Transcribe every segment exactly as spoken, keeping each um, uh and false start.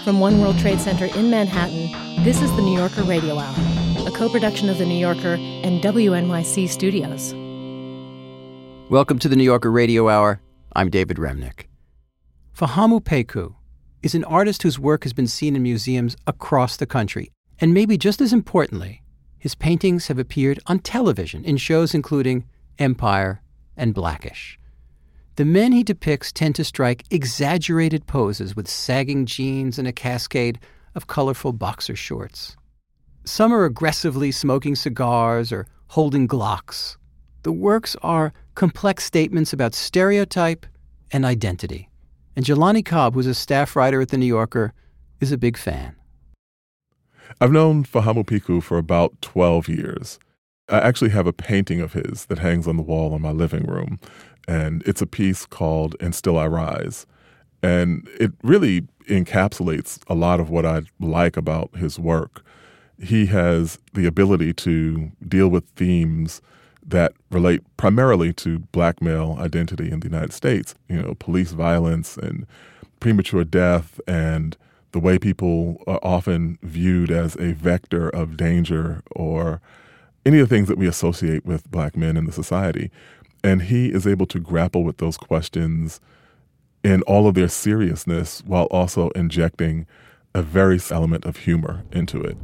From One World Trade Center in Manhattan, this is the New Yorker Radio Hour, a co-production of the New Yorker and W N Y C Studios. Welcome to the New Yorker Radio Hour. I'm David Remnick. Fahamu Peku is an artist whose work has been seen in museums across the country. And maybe just as importantly, his paintings have appeared on television in shows including Empire and Blackish. The men he depicts tend to strike exaggerated poses with sagging jeans and a cascade of colorful boxer shorts. Some are aggressively smoking cigars or holding Glocks. The works are complex statements about stereotype and identity. And Jelani Cobb, who's a staff writer at The New Yorker, is a big fan. I've known Fahamu Peku for about twelve years. I actually have a painting of his that hangs on the wall in my living room, and it's a piece called And Still I Rise. And it really encapsulates a lot of what I like about his work. He has the ability to deal with themes that relate primarily to Black male identity in the United States, you know, police violence and premature death and the way people are often viewed as a vector of danger or any of the things that we associate with Black men in the society. And he is able to grapple with those questions in all of their seriousness while also injecting a very element of humor into it.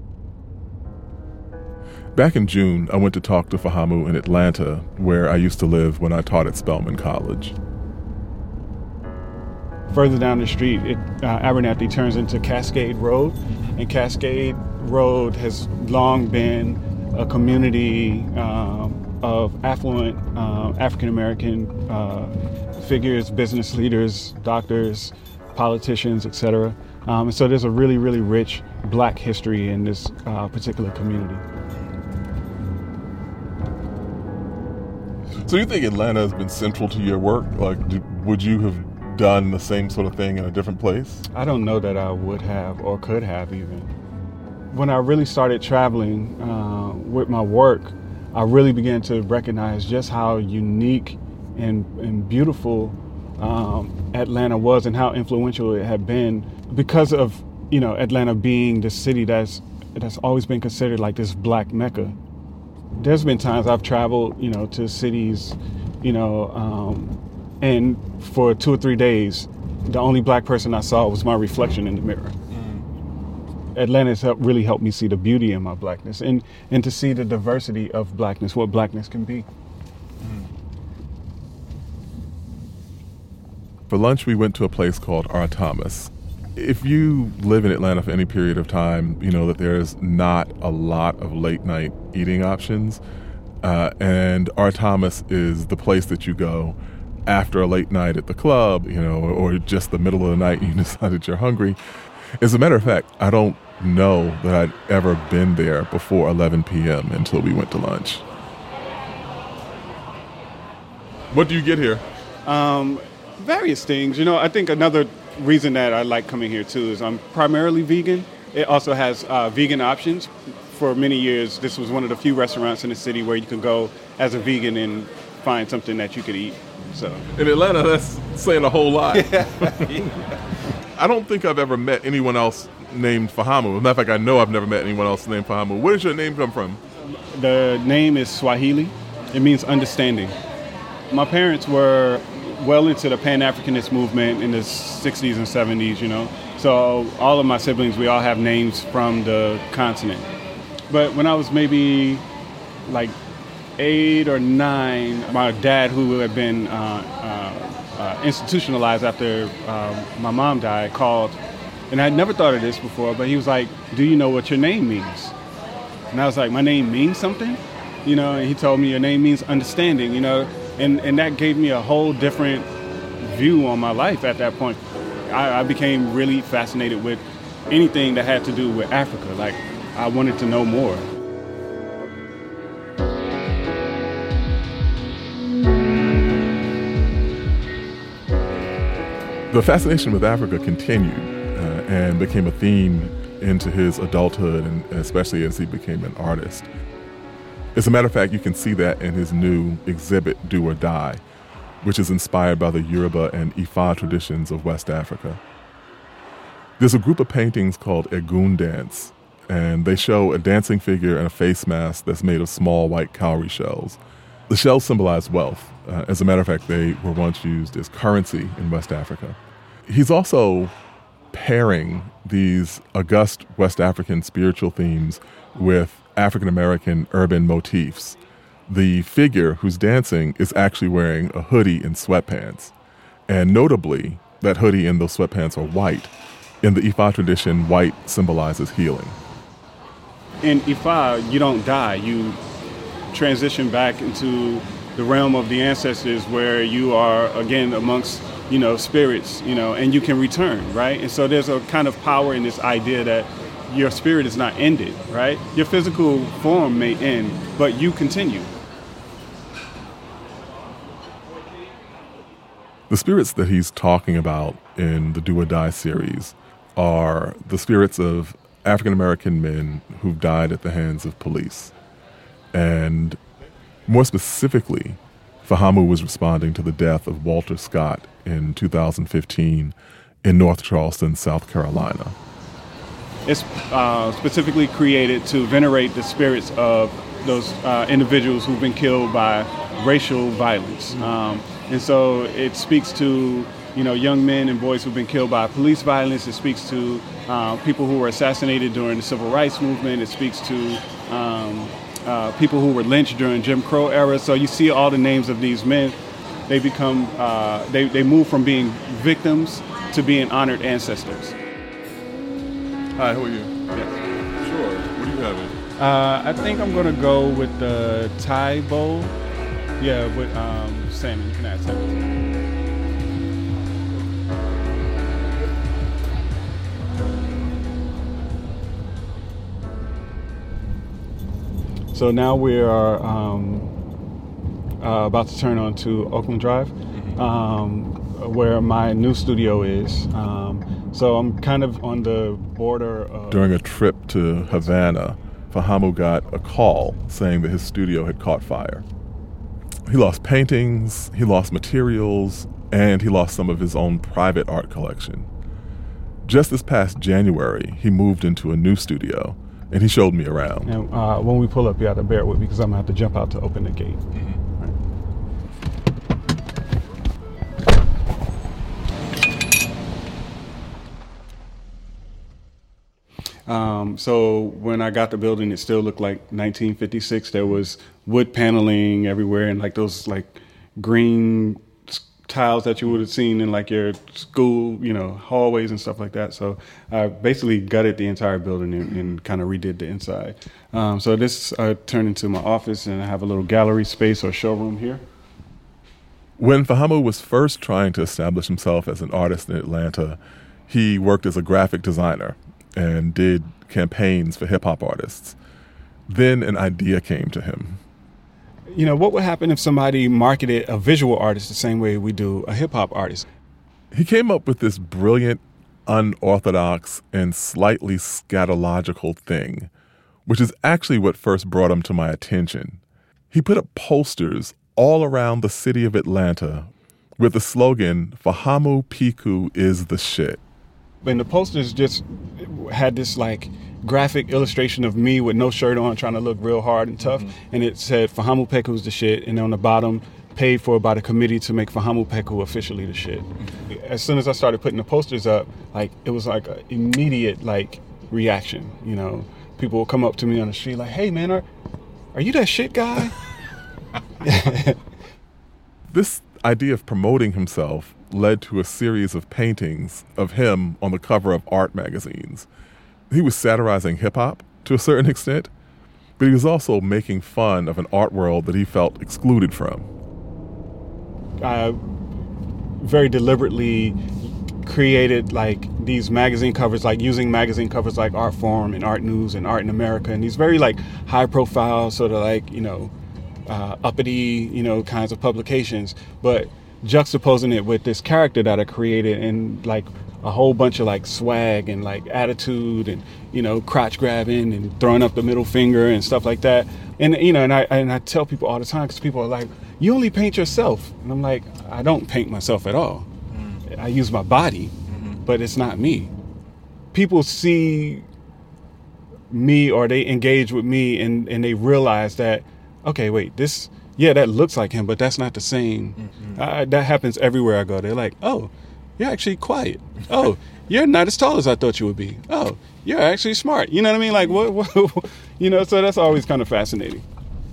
Back in June, I went to talk to Fahamu in Atlanta, where I used to live when I taught at Spelman College. Further down the street, it, uh, Abernathy turns into Cascade Road, and Cascade Road has long been a community um, of affluent uh, African-American uh, figures, business leaders, doctors, politicians, et cetera. Um, and so there's a really, really rich Black history in this uh, particular community. So you think Atlanta has been central to your work? Like, do, would you have done the same sort of thing in a different place? I don't know that I would have or could have even. When I really started traveling uh, with my work, I really began to recognize just how unique and, and beautiful um, Atlanta was and how influential it had been because of, you know, Atlanta being the city that's that's always been considered like this Black Mecca. There's been times I've traveled, you know, to cities, you know, um, and for two or three days, the only Black person I saw was my reflection in the mirror. Atlanta has helped, really helped me see the beauty in my Blackness and, and to see the diversity of Blackness, what Blackness can be. For lunch, we went to a place called R. Thomas. If you live in Atlanta for any period of time, you know that there's not a lot of late night eating options. Uh, and R. Thomas is the place that you go after a late night at the club, you know, or just the middle of the night and you decide that you're hungry. As a matter of fact, I don't know that I'd ever been there before eleven p.m. until we went to lunch. What do you get here? Um, various things. You know, I think another reason that I like coming here too is I'm primarily vegan. It also has uh, vegan options. For many years, this was one of the few restaurants in the city where you could go as a vegan and find something that you could eat. So in Atlanta, that's saying a whole lot. I don't think I've ever met anyone else named Fahamu. As a matter of fact, I know I've never met anyone else named Fahamu. Where does your name come from? The name is Swahili. It means understanding. My parents were well into the Pan-Africanist movement in the sixties and seventies, you know. So all of my siblings, we all have names from the continent. But when I was maybe like eight or nine, my dad, who had been uh, uh, uh, institutionalized after uh, my mom died, called, and I'd never thought of this before, but he was like, "Do you know what your name means?" And I was like, "My name means something?" You know, and he told me, "Your name means understanding," you know, and, and that gave me a whole different view on my life at that point. I, I became really fascinated with anything that had to do with Africa. Like, I wanted to know more. The fascination with Africa continued uh, and became a theme into his adulthood, and especially as he became an artist. As a matter of fact, you can see that in his new exhibit, Do or Die, which is inspired by the Yoruba and Ifa traditions of West Africa. There's a group of paintings called Egun Dance, and they show a dancing figure and a face mask that's made of small white cowrie shells. The shells symbolize wealth. Uh, as a matter of fact, they were once used as currency in West Africa. He's also pairing these august West African spiritual themes with African-American urban motifs. The figure who's dancing is actually wearing a hoodie and sweatpants. And notably, that hoodie and those sweatpants are white. In the Ifa tradition, white symbolizes healing. In Ifa, you don't die. You transition back into the realm of the ancestors where you are, again, amongst, you know, spirits, you know, and you can return, right? And so there's a kind of power in this idea that your spirit is not ended, right? Your physical form may end, but you continue. The spirits that he's talking about in the Do or Die series are the spirits of African-American men who've died at the hands of police. And more specifically, Fahamu was responding to the death of Walter Scott in two thousand fifteen in North Charleston, South Carolina. It's uh, specifically created to venerate the spirits of those uh, individuals who've been killed by racial violence. Um, and so it speaks to, you know, young men and boys who've been killed by police violence. It speaks to uh, people who were assassinated during the Civil Rights Movement. It speaks to um, uh, people who were lynched during Jim Crow era. So you see all the names of these men. They become, uh, they, they move from being victims to being honored ancestors. Hi, how are you? Yes. Sure. What do you have? Uh, I think I'm gonna go with the Thai bowl. Yeah, with um, salmon. You can add salmon. So now we are um, uh, about to turn on to Oakland Drive, mm-hmm. um, where my new studio is. Um, so I'm kind of on the border of... During a trip to Havana, Fahamu got a call saying that his studio had caught fire. He lost paintings, he lost materials, and he lost some of his own private art collection. Just this past January, he moved into a new studio, and he showed me around. And uh, when we pull up, you have to bear with me because I'm going to have to jump out to open the gate. Mm-hmm. Um, so when I got the building, it still looked like nineteen fifty-six. There was wood paneling everywhere and like those like green tiles that you would have seen in like your school, you know, hallways and stuff like that. So I basically gutted the entire building and, and kind of redid the inside. Um, so this uh, turned into my office, and I have a little gallery space or showroom here. When Fahamu was first trying to establish himself as an artist in Atlanta, he worked as a graphic designer and did campaigns for hip-hop artists. Then an idea came to him. You know, what would happen if somebody marketed a visual artist the same way we do a hip-hop artist? He came up with this brilliant, unorthodox, and slightly scatological thing, which is actually what first brought him to my attention. He put up posters all around the city of Atlanta with the slogan, "Fahamu Piku is the shit." And the posters just had this like graphic illustration of me with no shirt on, trying to look real hard and tough. Mm-hmm. And it said Fahamu Peku's the shit. And on the bottom, paid for by the committee to make Fahamu Peku officially the shit. Mm-hmm. As soon as I started putting the posters up, like it was like an immediate like reaction. You know, people would come up to me on the street like, "Hey man, are, are you that shit guy?" This idea of promoting himself led to a series of paintings of him on the cover of art magazines. He was satirizing hip-hop to a certain extent, but he was also making fun of an art world that he felt excluded from. I very deliberately created like these magazine covers, like using magazine covers like Artforum and Art News and Art in America, and these very like high-profile, sort of like, you know, uh, uppity, you know, kinds of publications, but juxtaposing it with this character that I created and like a whole bunch of like swag and like attitude and, you know, crotch grabbing and throwing up the middle finger and stuff like that. And, you know, and I and I tell people all the time, because people are like, "You only paint yourself." And I'm like, I don't paint myself at all. Mm. I use my body, mm-hmm. but it's not me. people see me or they engage with me and, and they realize that, okay, wait, this, yeah, that looks like him, but that's not the same. Mm-hmm. Uh, that happens everywhere I go. They're like, oh, you're actually quiet. Oh, you're not as tall as I thought you would be. Oh, you're actually smart. You know what I mean? Like, what, what you know, so that's always kind of fascinating.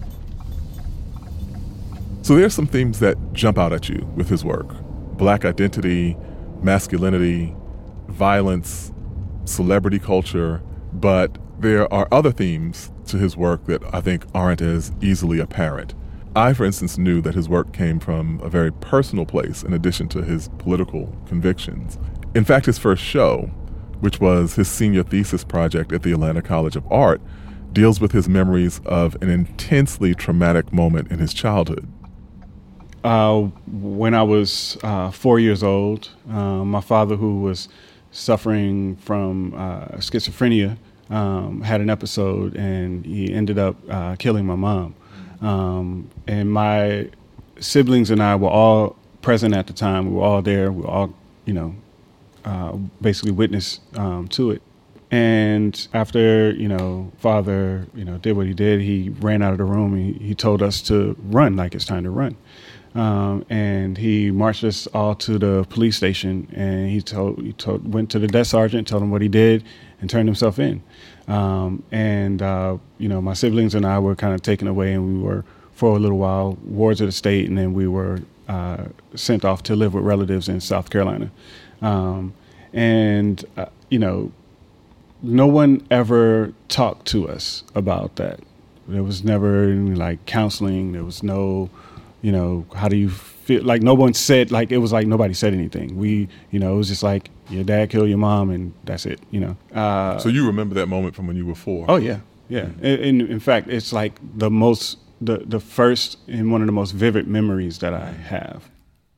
So there's some themes that jump out at you with his work. Black identity, masculinity, violence, celebrity culture, but there are other themes to his work that I think aren't as easily apparent. I, for instance, knew that his work came from a very personal place in addition to his political convictions. In fact, his first show, which was his senior thesis project at the Atlanta College of Art, deals with his memories of an intensely traumatic moment in his childhood. Uh, when I was uh, four years old, uh, my father, who was suffering from uh, schizophrenia, um, had an episode, and he ended up uh, killing my mom. Um, and my siblings and I were all present at the time. We were all there. We were all, you know, uh, basically witness um, to it. And after, you know, father, you know, did what he did, he ran out of the room. He, he told us to run, like it's time to run. Um, and he marched us all to the police station, and he told, he told, went to the desk sergeant, told him what he did, and turned himself in. Um, and, uh, you know, my siblings and I were kind of taken away, and we were, for a little while, wards of the state, and then we were uh, sent off to live with relatives in South Carolina. Um, and, uh, you know, no one ever talked to us about that. There was never any, like, counseling. There was no... You know, how do you feel? Like, no one said, like, it was like nobody said anything. We, you know, it was just like, your dad killed your mom, and that's it, you know. Uh, so you remember that moment from when you were four? Oh, yeah, yeah. Mm-hmm. In, in fact, it's like the most, the, the first and one of the most vivid memories that I have.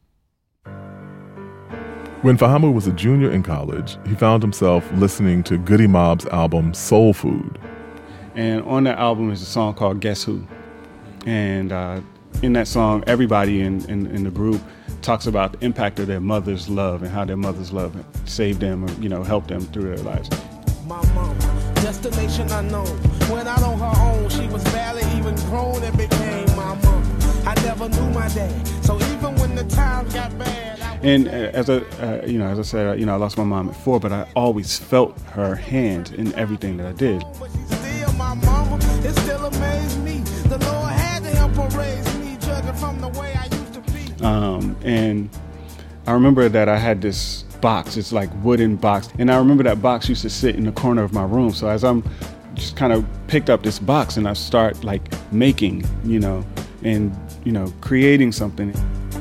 When Fahamu was a junior in college, he found himself listening to Goodie Mob's album Soul Food. And on that album is a song called Guess Who? And, uh, in that song, everybody in, in, in the group talks about the impact of their mother's love and how their mother's love saved them or, you know, helped them through their lives. My mama, destination unknown. When out on her own, she was barely even grown and became my mama. I never knew my dad, so even when the times got bad. I and uh, as a, uh, you know, as I said, uh, you know, I lost my mom at four, but I always felt her hand in everything that I did. But she's still my mama. It still amazed me. The Lord had to help her raise me. From the way I used to be. Um, and I remember that I had this box, it's like wooden box. And I remember that box used to sit in the corner of my room. So as I'm just kind of picked up this box and I start like making, you know, and, you know, creating something.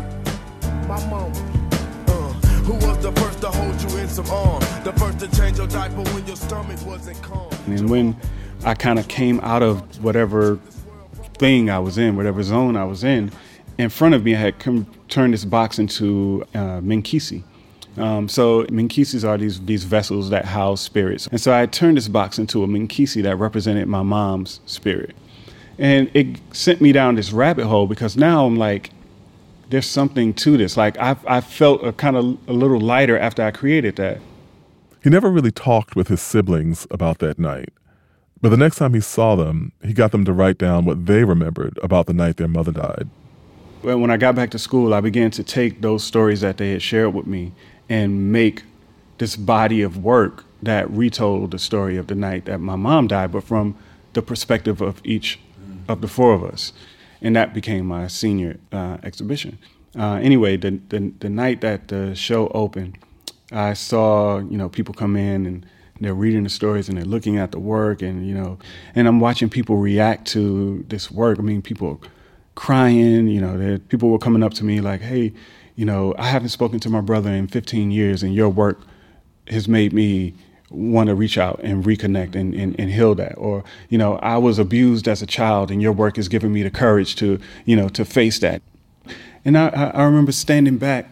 My mama, uh, who was the first to hold you in some arm, the first to change your diaper when your stomach wasn't calm. And when I kind of came out of whatever thing I was in, whatever zone I was in, in front of me I had come, turned this box into uh, Minkisi. Um, so Minkisis are these these vessels that house spirits. And so I turned this box into a Minkisi that represented my mom's spirit. And it sent me down this rabbit hole because now I'm like, there's something to this. Like I I felt a kind of a little lighter after I created that. He never really talked with his siblings about that night. But the next time he saw them, he got them to write down what they remembered about the night their mother died. When I got back to school, I began to take those stories that they had shared with me and make this body of work that retold the story of the night that my mom died, but from the perspective of each of the four of us. And that became my senior uh, exhibition. Uh, anyway, the, the the night that the show opened, I saw, you know, people come in and they're reading the stories and they're looking at the work and, you know, and I'm watching people react to this work. I mean, people crying, you know, people were coming up to me like, hey, you know, I haven't spoken to my brother in fifteen years and your work has made me want to reach out and reconnect and, and, and heal that. Or, you know, I was abused as a child and your work has given me the courage to, you know, to face that. And I, I remember standing back,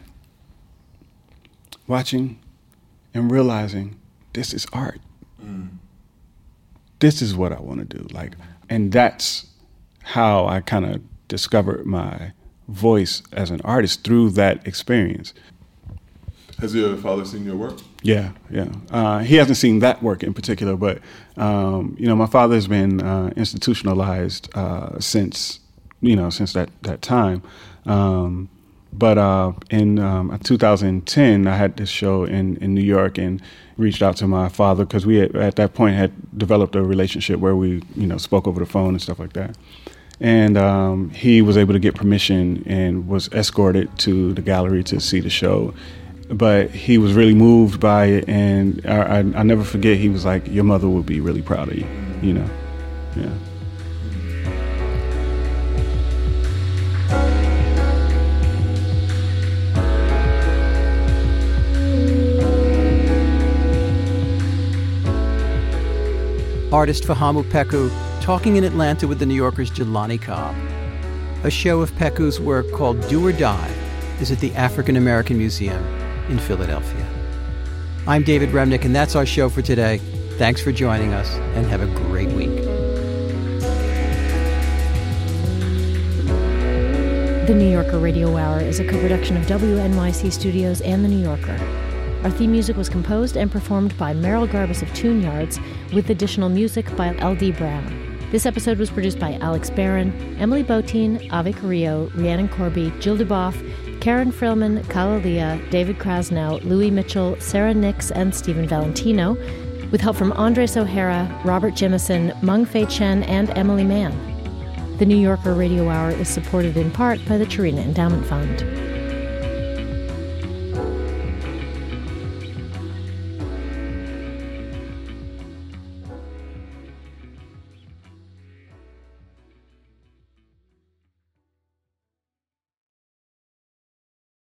watching and realizing, this is art. Mm. This is what I want to do. Like, and that's how I kind of discovered my voice as an artist through that experience. Has your father seen your work? Yeah, yeah. Uh, he hasn't seen that work in particular, but, um, you know, my father's been uh, institutionalized uh, since, you know, since that, that time. Um, but uh, in um, two thousand ten, I had this show in, in New York and reached out to my father because we had, at that point had developed a relationship where we, you know, spoke over the phone and stuff like that. And um, he was able to get permission and was escorted to the gallery to see the show. But he was really moved by it, and I, I, I never forget, he was like, your mother would be really proud of you, you know? Yeah. Artist Fahamu Peku talking in Atlanta with the New Yorker's Jelani Cobb. A show of Peku's work called Do or Die is at the African American Museum in Philadelphia. I'm David Remnick, and that's our show for today. Thanks for joining us, and have a great week. The New Yorker Radio Hour is a co-production of W N Y C Studios and The New Yorker. Our theme music was composed and performed by Merrill Garbus of Tune Yards, with additional music by L D Brown. This episode was produced by Alex Barron, Emily Botein, Ave Carrillo, Rhiannon Corby, Jill Duboff, Karen Frillman, Kalalia, David Krasnow, Louis Mitchell, Sarah Nix, and Stephen Valentino, with help from Andres O'Hara, Robert Jemison, Meng Fei Chen, and Emily Mann. The New Yorker Radio Hour is supported in part by the Chirina Endowment Fund.